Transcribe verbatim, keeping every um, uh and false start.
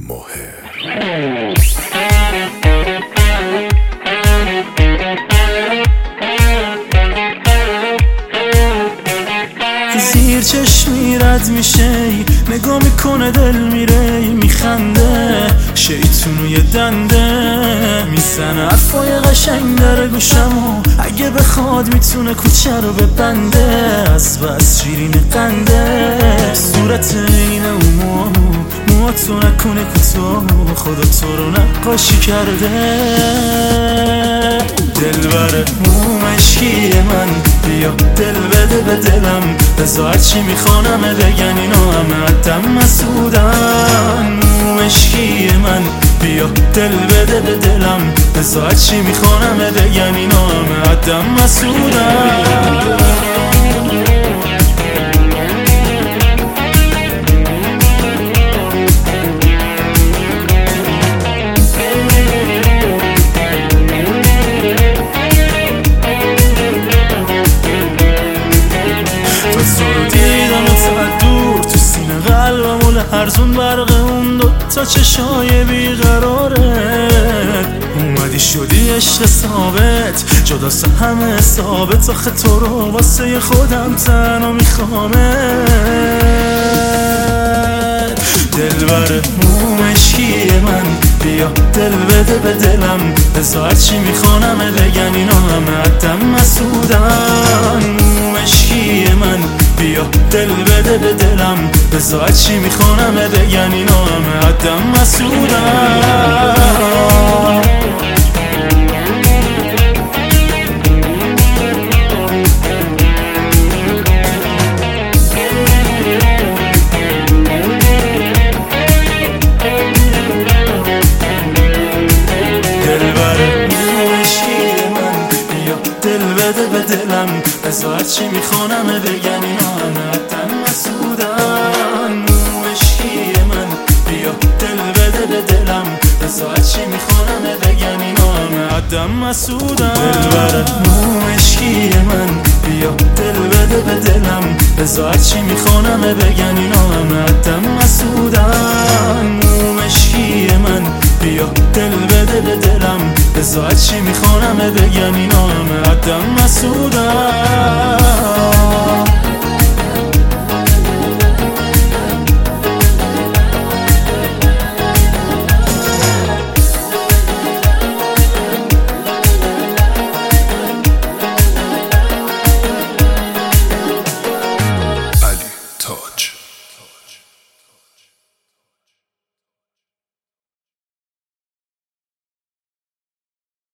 ماهر زیر چشمی رد میشه، نگاه میکنه دل میره، میخنده شیطون و یه دنده میزنه حرفای قشنگ در گوشمو، اگه بخواد میتونه کوچه رو ببنده، از بس شیرین قنده صورت اینه و موامو، موهاتو نکنه کوتاه، خدا تو رو نقاشی کرده. دلبر مومشکی من بیا دل بده به دلم، بذار چی میخوانم بگن اینا همه عدم مسودن. مومشکی من بیا دل بده به دلم، بذار چی میخوانم بگن اینا همه عدم مسودن. هرزون برق اون دوتا چشای بیقراره، اومدی شدی عشق ثابت، جداست همه ثابت، آخه تو رو واسه خودم تنها میخوامه. دلبر مومشکی من بیا دل بده به دلم، بذار چی میخوانم بگن اینا همه عدم مسودن. مومشکی من بیا دل بده به دلم، بذار چی میخوانم بگن اینا همه عدم مسودن. بده به دلم، بذار چی میخوانم بگن اینا همه عدم مسودن. مومشکی من بیا دل بده به دلم، بذار چی میخوانم بگن اینا همه عدم مسودن. دلبر مومشکی من بیا دل بده به دلم، بذار چی میخوانم بگن اینا همه عدم مسودن. مومشکی من بیا دل بده به دلم، بذار چی میخوانم بگن اینا همه عدم مسودن.